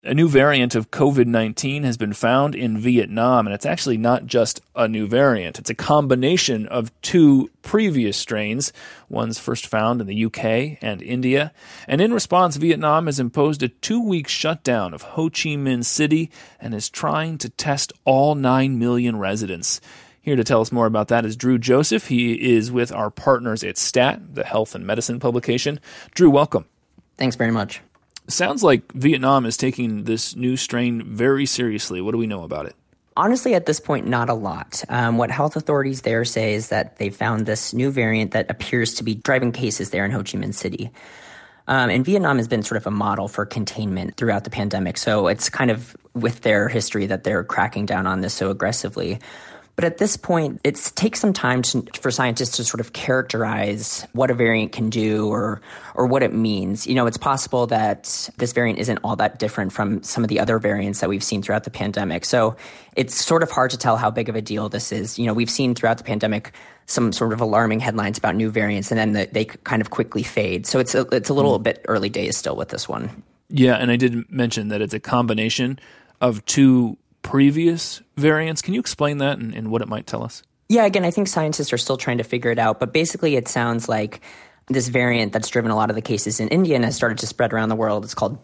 A new variant of COVID-19 has been found in Vietnam, and it's actually not just a new variant. It's a combination of two previous strains, ones first found in the UK and India. And in response, Vietnam has imposed a 2-week shutdown of Ho Chi Minh City and is trying to test all 9 million residents. Here to tell us more about that is Drew Joseph. He is with our partners at STAT, the health and medicine publication. Drew, welcome. Thanks very much. Sounds like Vietnam is taking this new strain very seriously. What do we know about it? Honestly, at this point, not a lot. What health authorities there say is that they found this new variant that appears to be driving cases there in Ho Chi Minh City. And Vietnam has been sort of a model for containment throughout the pandemic. So it's kind of with their history that they're cracking down on this so aggressively. But at this point, it takes some time for scientists to sort of characterize what a variant can do or what it means. You know, it's possible that this variant isn't all that different from some of the other variants that we've seen throughout the pandemic. So it's sort of hard to tell how big of a deal this is. You know, we've seen throughout the pandemic some sort of alarming headlines about new variants, and then they kind of quickly fade. So it's a little bit early days still with this one. Yeah, and I did mention that it's a combination of two previous variants. Can you explain that and what it might tell us? Yeah, again, I think scientists are still trying to figure it out, but basically it sounds like this variant that's driven a lot of the cases in India and has started to spread around the world. It's called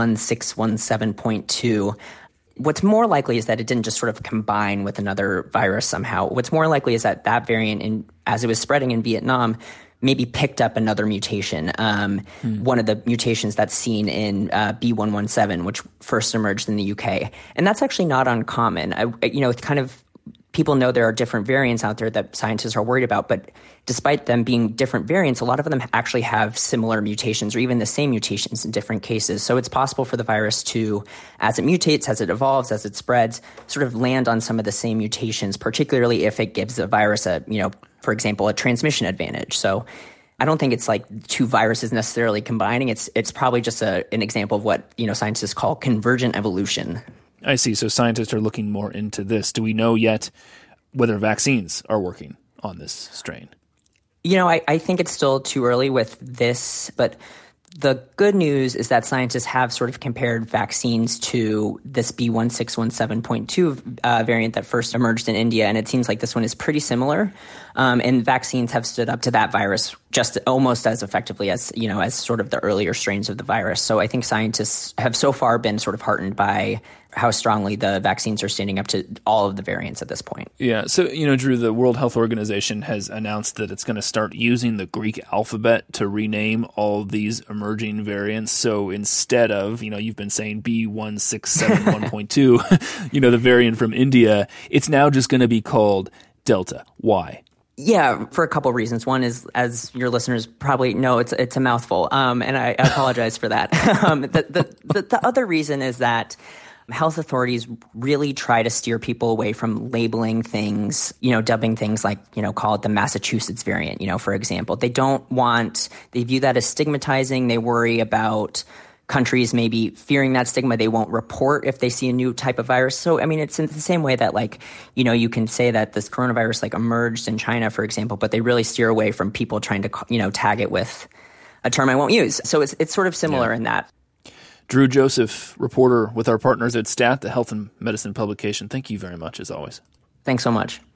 B1617.2. What's more likely is that it didn't just sort of combine with another virus somehow. What's more likely is that variant, as it was spreading in Vietnam, maybe picked up another mutation, one of the mutations that's seen in B117, which first emerged in the UK. And that's actually not uncommon. It's kind of, people know there are different variants out there that scientists are worried about, but despite them being different variants, a lot of them actually have similar mutations or even the same mutations in different cases. So it's possible for the virus to, as it mutates, as it evolves, as it spreads, sort of land on some of the same mutations, particularly if it gives the virus for example, a transmission advantage. So I don't think it's like two viruses necessarily combining. It's probably just an example of what, scientists call convergent evolution. I see. So scientists are looking more into this. Do we know yet whether vaccines are working on this strain? I think it's still too early with this, but the good news is that scientists have sort of compared vaccines to this B1617.2 variant that first emerged in India, and it seems like this one is pretty similar. And vaccines have stood up to that virus just almost as effectively as sort of the earlier strains of the virus. So I think scientists have so far been sort of heartened by how strongly the vaccines are standing up to all of the variants at this point. Yeah. So, Drew, the World Health Organization has announced that it's going to start using the Greek alphabet to rename all these emerging variants. So instead of, you've been saying B1671.2, the variant from India, it's now just going to be called Delta. Why? Yeah, for a couple of reasons. One is, as your listeners probably know, it's a mouthful, and I apologize for that. The other reason is that health authorities really try to steer people away from labeling things, dubbing things like, call it the Massachusetts variant, for example. They view that as stigmatizing. They worry about countries maybe fearing that stigma. They won't report if they see a new type of virus. So, it's in the same way that, you can say that this coronavirus, emerged in China, for example, but they really steer away from people trying to, tag it with a term I won't use. So it's sort of similar in that. Drew Joseph, reporter with our partners at STAT, the health and medicine publication. Thank you very much, as always. Thanks so much.